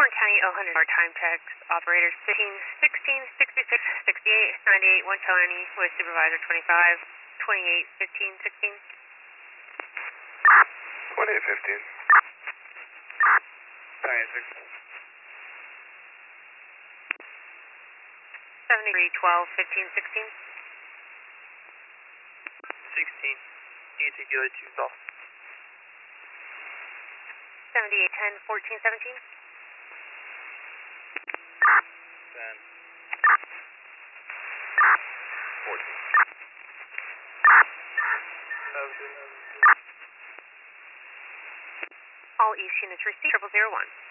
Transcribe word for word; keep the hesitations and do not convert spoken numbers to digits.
Warren County, oh one hundred, our time checks, operators fifteen, sixteen, sixty-six, sixty-eight, ninety-eight, one twenty, with supervisor twenty-five, twenty-eight, fifteen, sixteen. twenty-eight, fifteen. ninety-six. seventy-three, twelve, fifteen, sixteen. sixteen. E T Q two off. seventy-eight, ten, fourteen, seventeen. ten. fourteen. All East units receive triple zero one.